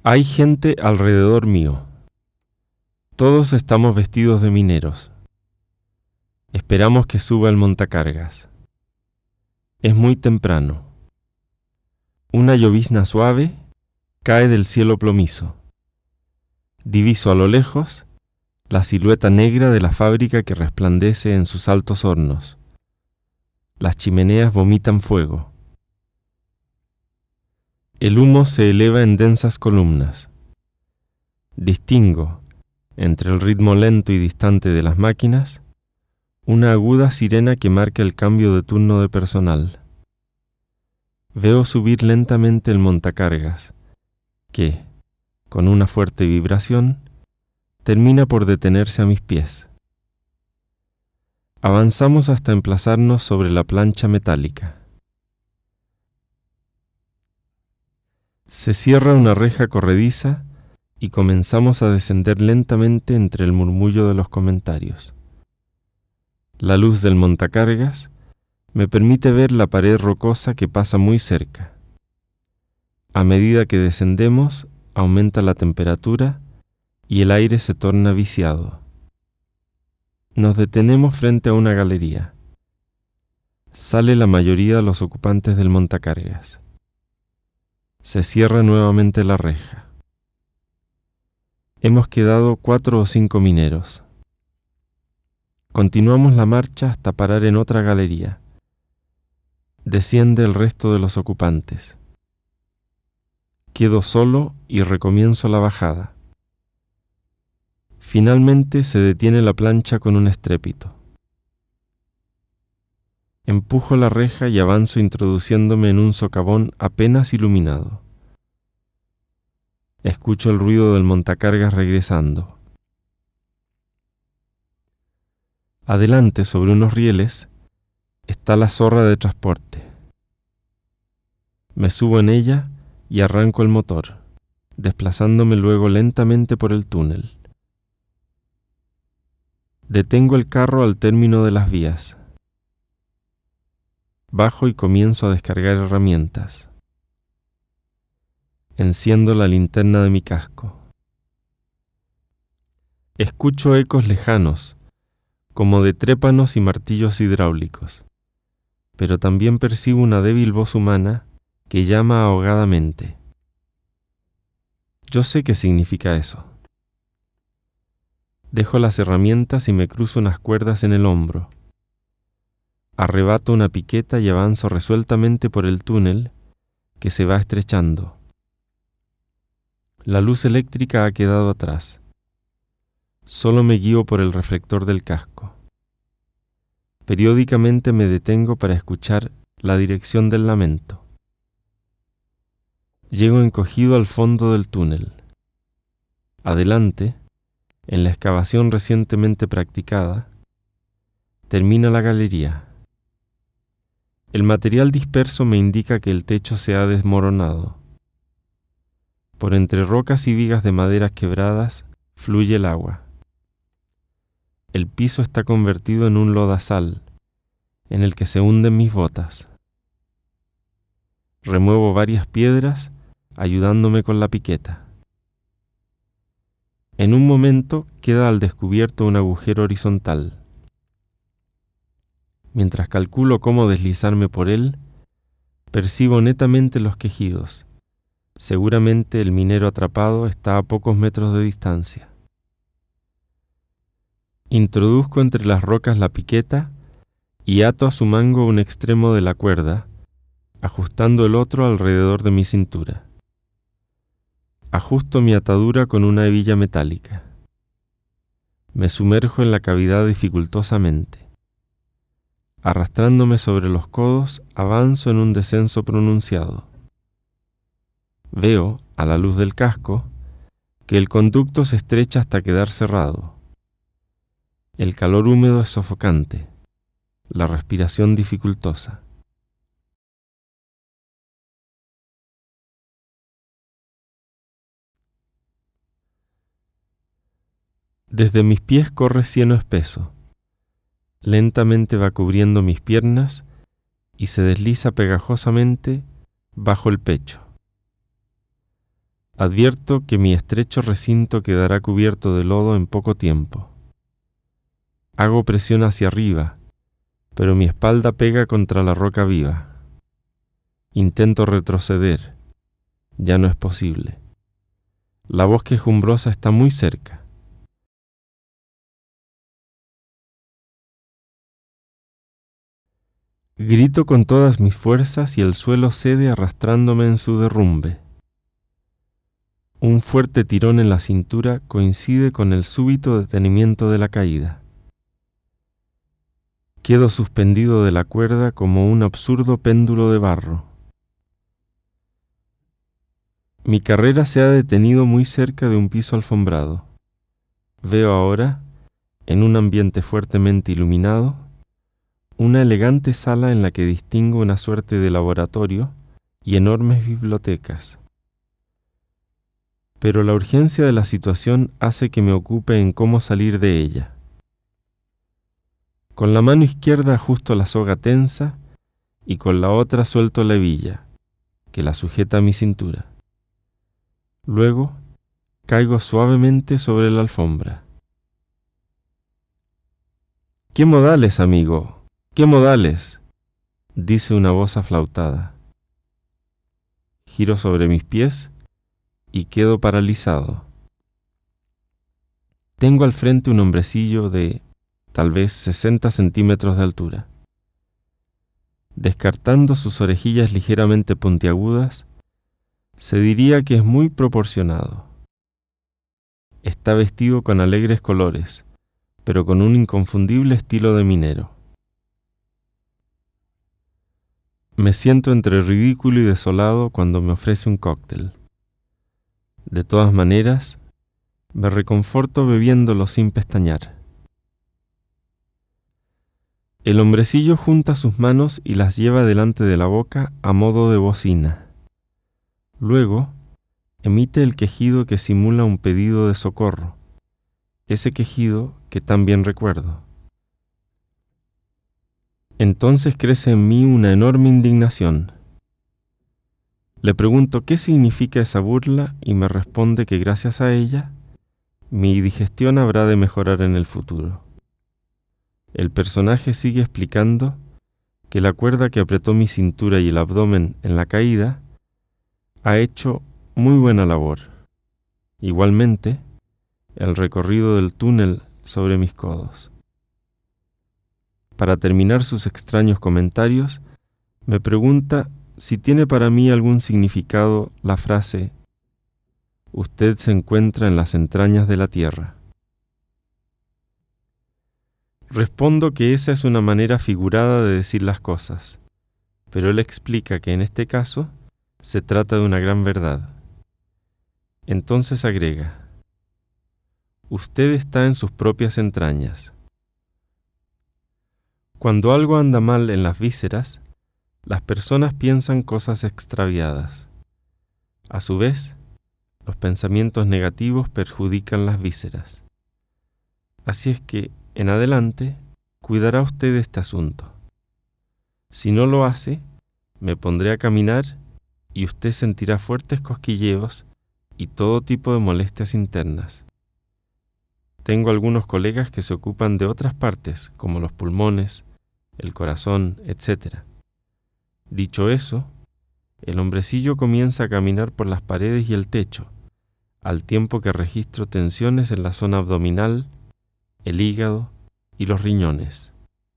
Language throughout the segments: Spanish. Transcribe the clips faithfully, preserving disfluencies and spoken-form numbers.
Hay gente alrededor mío. Todos estamos vestidos de mineros. Esperamos que suba el montacargas. Es muy temprano. Una llovizna suave cae del cielo plomizo. Diviso a lo lejos la silueta negra de la fábrica que resplandece en sus altos hornos. Las chimeneas vomitan fuego. El humo se eleva en densas columnas. Distingo, entre el ritmo lento y distante de las máquinas, una aguda sirena que marca el cambio de turno de personal. Veo subir lentamente el montacargas, que, con una fuerte vibración, termina por detenerse a mis pies. Avanzamos hasta emplazarnos sobre la plancha metálica. Se cierra una reja corrediza y comenzamos a descender lentamente entre el murmullo de los comentarios. La luz del montacargas me permite ver la pared rocosa que pasa muy cerca. A medida que descendemos, aumenta la temperatura y el aire se torna viciado. Nos detenemos frente a una galería. Sale la mayoría de los ocupantes del montacargas. Se cierra nuevamente la reja. Hemos quedado cuatro o cinco mineros. Continuamos la marcha hasta parar en otra galería. Desciende el resto de los ocupantes. Quedo solo y recomienzo la bajada. Finalmente se detiene la plancha con un estrépito. Empujo la reja y avanzo introduciéndome en un socavón apenas iluminado. Escucho el ruido del montacargas regresando. Adelante, sobre unos rieles, está la zorra de transporte. Me subo en ella y arranco el motor, desplazándome luego lentamente por el túnel. Detengo el carro al término de las vías. Bajo y comienzo a descargar herramientas. Enciendo la linterna de mi casco. Escucho ecos lejanos, como de trépanos y martillos hidráulicos, pero también percibo una débil voz humana que llama ahogadamente. Yo sé qué significa eso. Dejo las herramientas y me cruzo unas cuerdas en el hombro. Arrebato una piqueta y avanzo resueltamente por el túnel que se va estrechando. La luz eléctrica ha quedado atrás. Solo me guío por el reflector del casco. Periódicamente me detengo para escuchar la dirección del lamento. Llego encogido al fondo del túnel. Adelante, en la excavación recientemente practicada, termina la galería. El material disperso me indica que el techo se ha desmoronado. Por entre rocas y vigas de maderas quebradas fluye el agua. El piso está convertido en un lodazal, en el que se hunden mis botas. Remuevo varias piedras, ayudándome con la piqueta. En un momento queda al descubierto un agujero horizontal. Mientras calculo cómo deslizarme por él, percibo netamente los quejidos. Seguramente el minero atrapado está a pocos metros de distancia. Introduzco entre las rocas la piqueta y ato a su mango un extremo de la cuerda, ajustando el otro alrededor de mi cintura. Ajusto mi atadura con una hebilla metálica. Me sumerjo en la cavidad dificultosamente. Arrastrándome sobre los codos, avanzo en un descenso pronunciado. Veo, a la luz del casco, que el conducto se estrecha hasta quedar cerrado. El calor húmedo es sofocante, la respiración dificultosa. Desde mis pies corre cieno espeso. Lentamente va cubriendo mis piernas y se desliza pegajosamente bajo el pecho. Advierto que mi estrecho recinto quedará cubierto de lodo en poco tiempo. Hago presión hacia arriba, pero mi espalda pega contra la roca viva. Intento retroceder. Ya no es posible. La voz quejumbrosa está muy cerca. Grito con todas mis fuerzas y el suelo cede arrastrándome en su derrumbe. Un fuerte tirón en la cintura coincide con el súbito detenimiento de la caída. Quedo suspendido de la cuerda como un absurdo péndulo de barro. Mi carrera se ha detenido muy cerca de un piso alfombrado. Veo ahora, en un ambiente fuertemente iluminado, una elegante sala en la que distingo una suerte de laboratorio y enormes bibliotecas. Pero la urgencia de la situación hace que me ocupe en cómo salir de ella. Con la mano izquierda ajusto la soga tensa y con la otra suelto la hebilla, que la sujeta a mi cintura. Luego, caigo suavemente sobre la alfombra. «¿Qué modales, amigo? ¿Qué modales?», dice una voz aflautada. Giro sobre mis pies y quedo paralizado. Tengo al frente un hombrecillo de, tal vez, sesenta centímetros de altura. Descartando sus orejillas ligeramente puntiagudas, se diría que es muy proporcionado. Está vestido con alegres colores, pero con un inconfundible estilo de minero. Me siento entre ridículo y desolado cuando me ofrece un cóctel. De todas maneras, me reconforto bebiéndolo sin pestañear. El hombrecillo junta sus manos y las lleva delante de la boca a modo de bocina. Luego, emite el quejido que simula un pedido de socorro, ese quejido que tan bien recuerdo. Entonces crece en mí una enorme indignación. Le pregunto qué significa esa burla y me responde que gracias a ella, mi digestión habrá de mejorar en el futuro. El personaje sigue explicando que la cuerda que apretó mi cintura y el abdomen en la caída ha hecho muy buena labor. Igualmente, el recorrido del túnel sobre mis codos. Para terminar sus extraños comentarios, me pregunta si tiene para mí algún significado la frase «Usted se encuentra en las entrañas de la tierra». Respondo que esa es una manera figurada de decir las cosas, pero él explica que en este caso se trata de una gran verdad. Entonces agrega: «Usted está en sus propias entrañas». Cuando algo anda mal en las vísceras, las personas piensan cosas extraviadas. A su vez, los pensamientos negativos perjudican las vísceras. Así es que, en adelante, cuidará usted de este asunto. Si no lo hace, me pondré a caminar y usted sentirá fuertes cosquilleos y todo tipo de molestias internas. Tengo algunos colegas que se ocupan de otras partes, como los pulmones, el corazón, etcétera. Dicho eso, el hombrecillo comienza a caminar por las paredes y el techo, al tiempo que registro tensiones en la zona abdominal, el hígado y los riñones.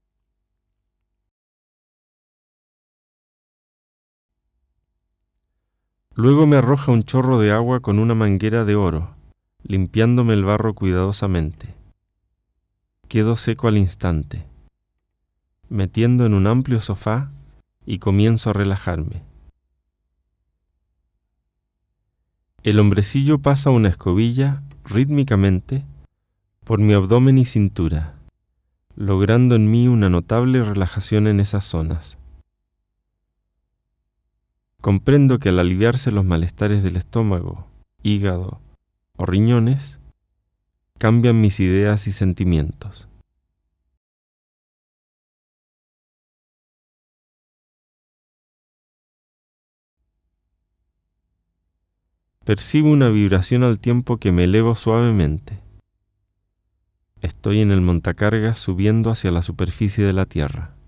Luego me arroja un chorro de agua con una manguera de oro, limpiándome el barro cuidadosamente. Quedo seco al instante. Me tiendo en un amplio sofá y comienzo a relajarme. El hombrecillo pasa una escobilla rítmicamente por mi abdomen y cintura, logrando en mí una notable relajación en esas zonas. Comprendo que al aliviarse los malestares del estómago, hígado o riñones, cambian mis ideas y sentimientos. Percibo una vibración al tiempo que me elevo suavemente. Estoy en el montacargas subiendo hacia la superficie de la Tierra.